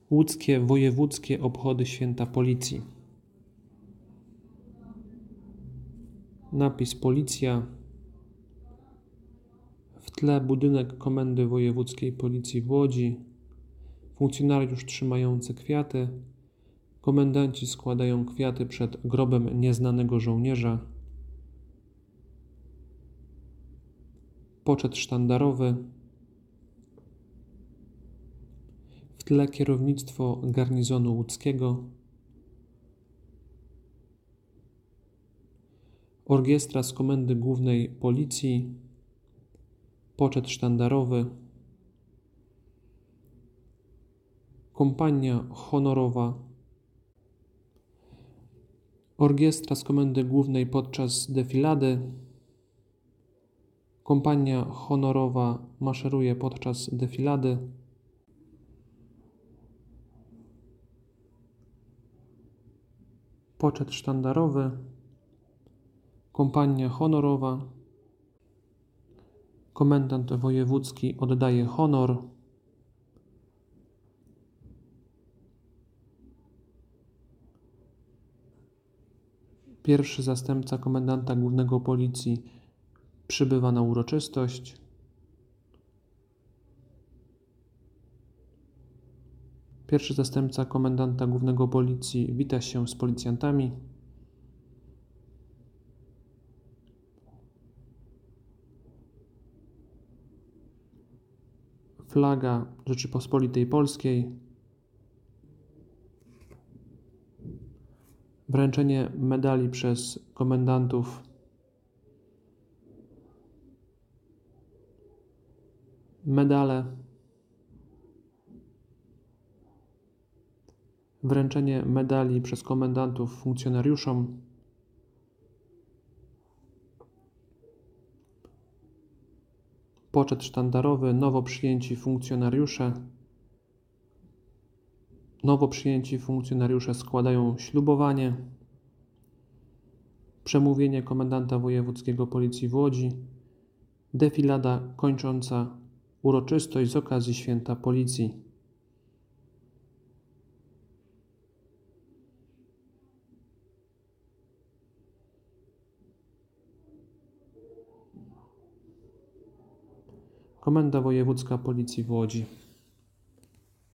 Łódzkie Wojewódzkie Obchody Święta Policji. Napis Policja. W tle budynek Komendy Wojewódzkiej Policji w Łodzi. Funkcjonariusz trzymający kwiaty. Komendanci składają kwiaty przed grobem nieznanego żołnierza. Poczet sztandarowy. W tle kierownictwo garnizonu łódzkiego. Orkiestra z Komendy Głównej Policji. Poczet sztandarowy. Kompania honorowa. Orkiestra z Komendy Głównej podczas defilady. Kompania honorowa maszeruje podczas defilady. Poczet sztandarowy. Kompania honorowa. Komendant wojewódzki oddaje honor. Pierwszy zastępca komendanta głównego Policji przybywa na uroczystość. Pierwszy zastępca komendanta głównego Policji wita się z policjantami. Flaga Rzeczypospolitej Polskiej. Wręczenie medali przez komendantów. Medale. Wręczenie medali przez komendantów funkcjonariuszom. Poczet sztandarowy, nowo przyjęci funkcjonariusze. Nowo przyjęci funkcjonariusze składają ślubowanie. Przemówienie komendanta wojewódzkiego Policji w Łodzi. Defilada kończąca uroczystość z okazji Święta Policji. Komenda Wojewódzka Policji w Łodzi.